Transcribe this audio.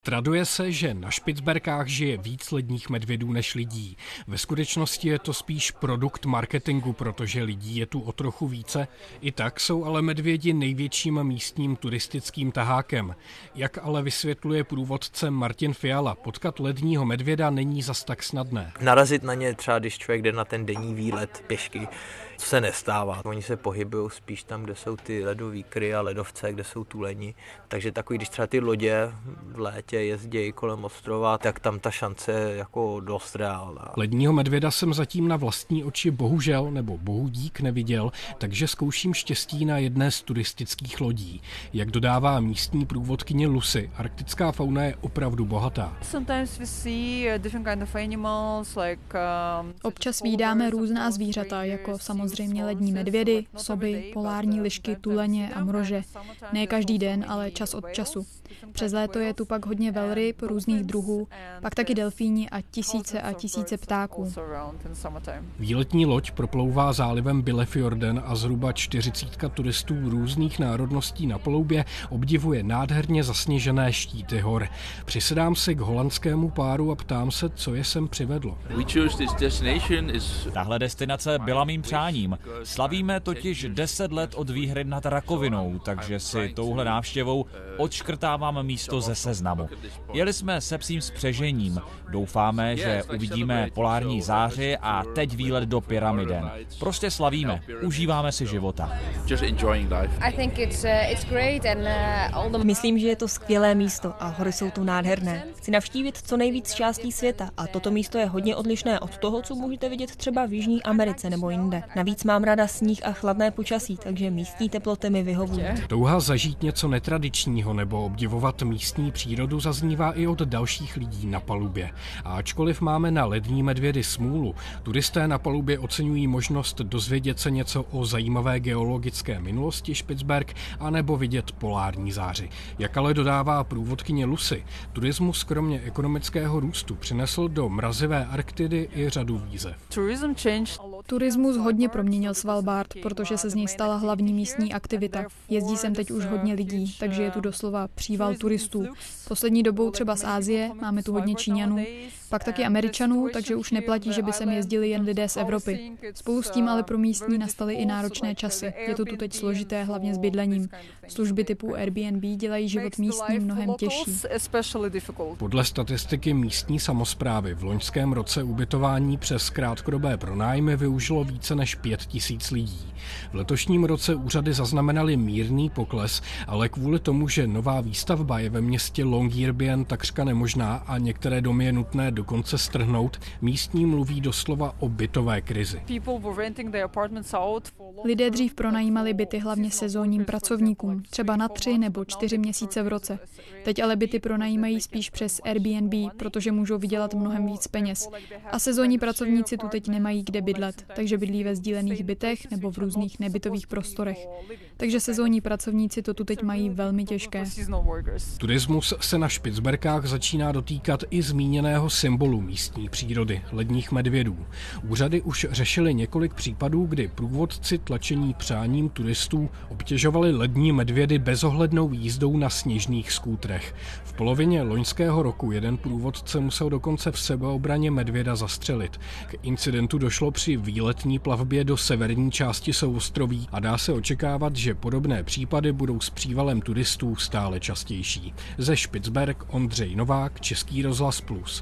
Traduje se, že na Špicberkách žije víc ledních medvědů než lidí. Ve skutečnosti je to spíš produkt marketingu, protože lidí je tu o trochu více. I tak jsou ale medvědi největším místním turistickým tahákem. Jak ale vysvětluje průvodce Martin Fiala, potkat ledního medvěda není zas tak snadné. Narazit na ně třeba, když člověk jde na ten denní výlet pěšky, co se nestává. Oni se pohybují spíš tam, kde jsou ty ledové kry a ledovce, kde jsou tuleni. Takže takový, když třeba ty lodě v létě jezdí kolem ostrova, tak tam ta šance je jako dost reálná. Ledního medvěda jsem zatím na vlastní oči bohužel nebo bohudík neviděl, takže zkouším štěstí na jedné z turistických lodí. Jak dodává místní průvodkyně Lucy, arktická fauna je opravdu bohatá. Občas vídáme různá zvířata, jako samozřejmě lední medvědy, soby, polární lišky, tuleně a mrože. Ne každý den, ale čas od času. Přes léto je tu pak hodně velryb, různých druhů, pak taky delfíni a tisíce ptáků. Výletní loď proplouvá zálivem Billefjorden a zhruba 40 turistů různých národností na palubě obdivuje nádherně zasněžené štíty hor. Přisedám si k holandskému páru a ptám se, co je sem přivedlo. Tahle destinace byla mým přáním. Slavíme totiž 10 let od výhry nad rakovinou, takže si touhle návštěvou odškrtávám místo ze seznamu. Jeli jsme se psím spřežením. Doufáme, že uvidíme polární záři a teď výlet do pyramiden. Prostě slavíme, užíváme si života. Myslím, že je to skvělé místo a hory jsou tu nádherné. Chci navštívit co nejvíc částí světa a toto místo je hodně odlišné od toho, co můžete vidět třeba v Jižní Americe nebo jinde. Navíc mám ráda sníh a chladné počasí, takže místní teploty mi vyhovují. Touha zažít něco netradičního nebo obdivovat místní přírodu zaznívá i od dalších lidí na palubě. A ačkoliv máme na lední medvědy smůlu, turisté na palubě oceňují možnost dozvědět se něco o zajímavé geologické minulosti Špicberk anebo vidět polární záři. Jak ale dodává průvodkyně Lucy, turismus kromě ekonomického růstu přinesl do mrazivé Arktidy i řadu výzev. Turismus hodně proměnil Svalbard, protože se z něj stala hlavní místní aktivita. Jezdí sem teď už hodně lidí, takže je tu doslova příval turistů. Poslední dobou třeba z Asie, máme tu hodně Číňanů, pak taky Američanů, takže už neplatí, že by sem jezdili jen lidé z Evropy. Spolu s tím ale pro místní nastaly i náročné časy. Je to tu teď složité, hlavně s bydlením. Služby typu Airbnb dělají život místním mnohem těžší. Podle statistiky místní samosprávy v loňském roce ubytování přes krátkodobé pronájmy využilo více než 5 000 lidí. V letošním roce úřady zaznamenaly mírný pokles, ale kvůli tomu, že nová výstavba je ve městě Longyearbyen takřka nemožná a některé domy je nutné dokonce strhnout, místní mluví doslova o bytové krizi. Lidé dřív pronajímali byty hlavně sezónním pracovníkům, třeba na 3 nebo 4 měsíce v roce. Teď ale byty pronajímají spíš přes Airbnb, protože můžou vydělat mnohem víc peněz. A sezónní pracovníci tu teď nemají kde bydlet, takže bydlí ve sdílených bytech nebo v různých nebytových prostorech. Takže sezónní pracovníci to tu teď mají velmi těžké. Turismus se na Špicberkách začíná dotýkat i zmíněného symbolu místní přírody, ledních medvědů. Úřady už řešily několik případů, kdy průvodci tlačení přáním turistů obtěžovali lední medvědy bezohlednou jízdou na sněžných skútrech. V polovině loňského roku jeden průvodce musel dokonce v sebeobraně medvěda zastřelit. K incidentu došlo při výletní plavbě do severní části souostroví a dá se očekávat, že podobné případy budou s přívalem turistů stále častější. Ze Špicberk Ondřej Novák, Český rozhlas Plus.